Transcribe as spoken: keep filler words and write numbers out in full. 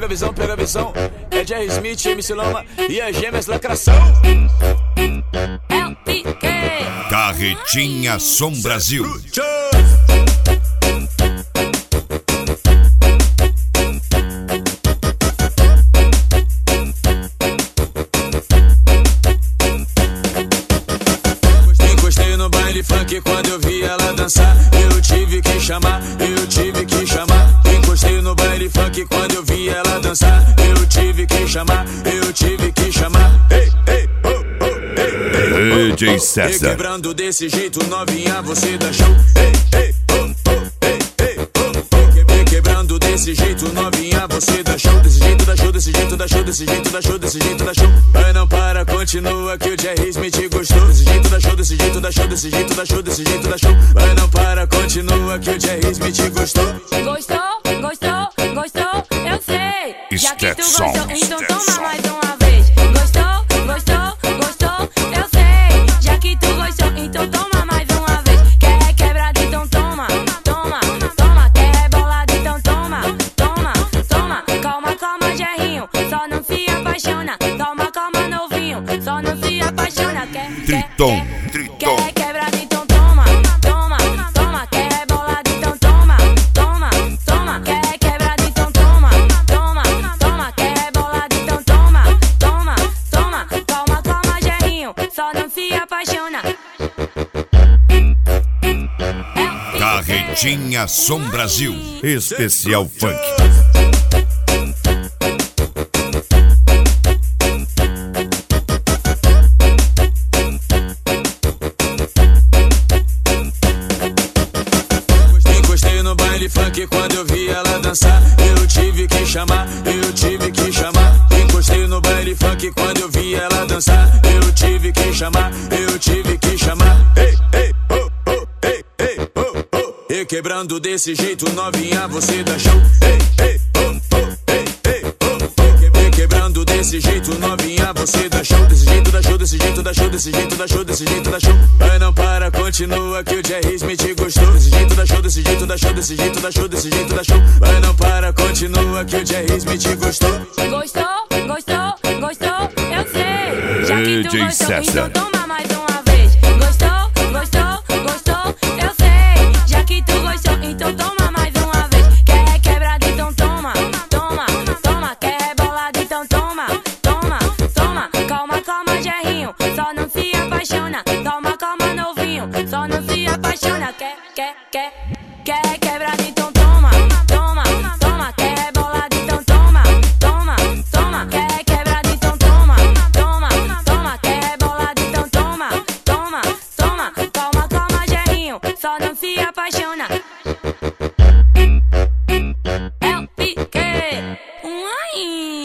pega a visão, pega a visão. É Jerry Smith, M C Loma e as gêmeas lacração. L P K Carretinha Som Brasil. Encostei no baile funk quando eu vi ela dançar. Eu tive que chamar, eu tive que chamar. Encostei no baile funk quando eu vi ela dançar. Eu tive que chamar, eu tive que chamar. Ei, ei, oh, oh, ei, ei, D J César. E quebrando desse jeito, novinha, você dá show. Ei, ei, oh, oh, ei, ei, oh, oh. E quebrando desse jeito, novinha, você dá show. Desse jeito dá show, desse jeito dá show, desse jeito dá show, desse jeito dá show. Mas não para, continua que o Jerry Smith gostou. Desse jeito dá show, desse jeito dá show, desse jeito dá show, desse jeito dá show. Mas não para, continua que o Jerry Smith gostou. Gostou, gostou, gostou, eu sei. Já que tu Stetson, gostou, então Stetson. toma mais uma vez. Gostou, gostou, gostou, eu sei. Já que tu gostou, então toma mais uma vez. Quer quebrado, então toma, toma, toma. Quer bolado, então toma, toma, toma. Calma, calma, Jerrinho, só não se apaixona. Calma, calma, novinho, só não se apaixona. Quer, quer, Triton, quer, Triton. quer quebrado, então toma, toma, toma. Quer bolado, então toma, toma, toma. Quer quebrado, então toma, toma, toma. Quer bolado, então toma, toma, toma. Calma, calma, Jerrinho, só não se apaixona. Carretinha Som Brasil. Especial Funk. Encostei no baile funk quando eu vi ela dançar. Eu tive que chamar, eu tive que chamar. Encostei no baile funk quando eu vi ela dançar. Eu tive que chamar, eu tive que chamar. Ei, ei, oh, oh, ei, ei, oh, oh. E quebrando desse jeito, novinha, você dá show. Ei, ei, oh, oh, ei, ei, oh, oh. E quebrando desse jeito, novinha, você dá show. Desse jeito dá show, desse jeito dá show, desse jeito dá show, desse jeito dá show. Mas não para, continua que o Jerry Smith gostou. Desse jeito dá show, desse jeito dá show, desse jeito dá show, desse jeito dá show. Mas não para, continua que o Jerry Smith gostou. Gostou, gostou, gostou, eu sei. Já que tu D J gostou, César. então toma mais uma